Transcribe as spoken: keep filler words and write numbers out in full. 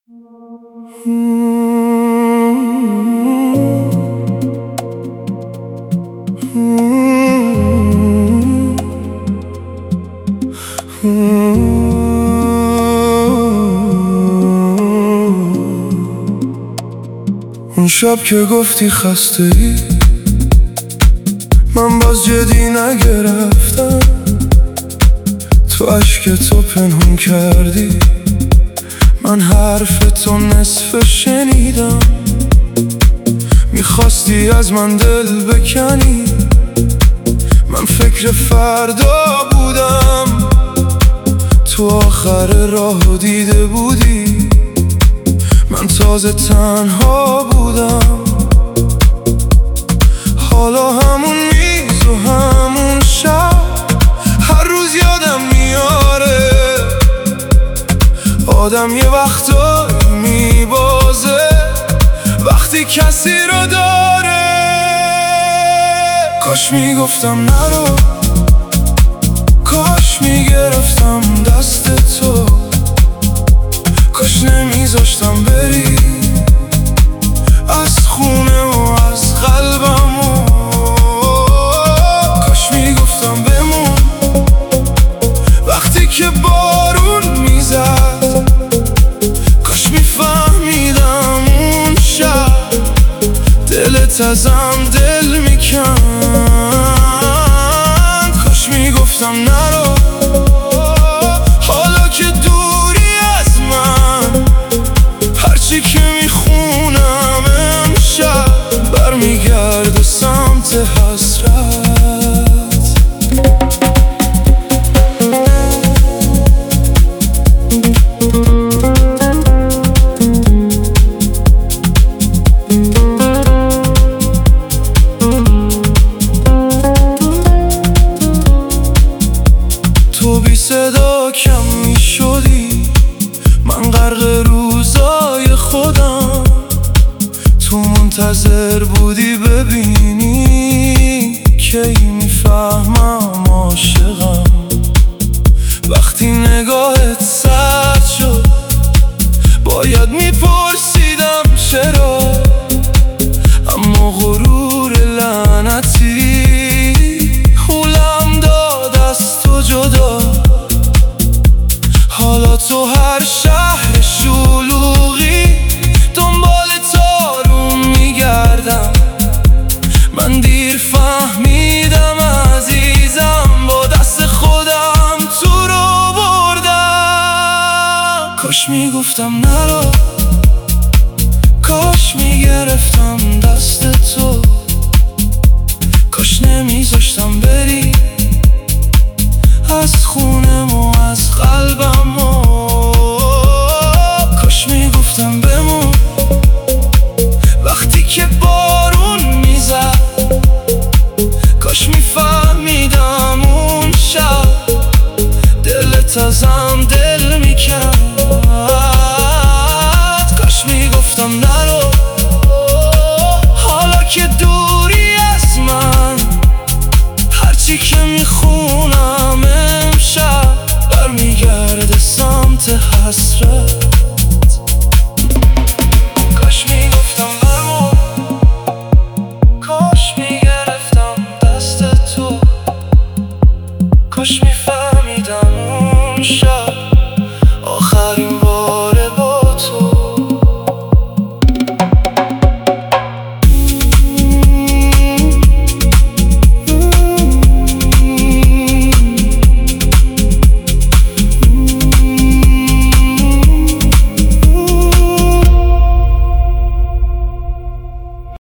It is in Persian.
اون شب که گفتی خسته ای من باز جدی نگرفتم، تو عشق تو پنهون کردی، من حرف تو نصف شنیدم. میخواستی از من دل بکنی، من فکر فردا بودم، تو آخر راه دیده بودی، من تازه تنها بودم. حالا همون میز و همون شب هر روز یادم میاره، آدم یه وقتایی میبازه وقتی کسی رو داره. کاش میگفتم نرو، کاش میگرفتم دست تو، کاش نمیذاشتم بری از خونه و از قلبم و کاش میگفتم بمون وقتی که بارون میزد، کاش میفهمیدم اون شب دلت ازم دل میکن. کاش میگفتم نرو، حالا که دوری از من هرچی که میخونم امشب برمیگرده سمت حسرت. تو بی صدا کم می شدی، من غرق روزای خودم، تو منتظر بودی ببینی کی میفهمم عاشقم. وقتی نگاهت سرد شد باید میپرسیدم چرا، اما غرور لعنتی هولم داد از تو جدا. حالا تو هر شهر شلوغی دنبال تارون میگردم، من دیر فهمیدم عزیزم با دست خودم تو رو بردم. کاش میگفتم نرو، کاش میگرفتم دست تو، کاش نمیذاشتم بری از خون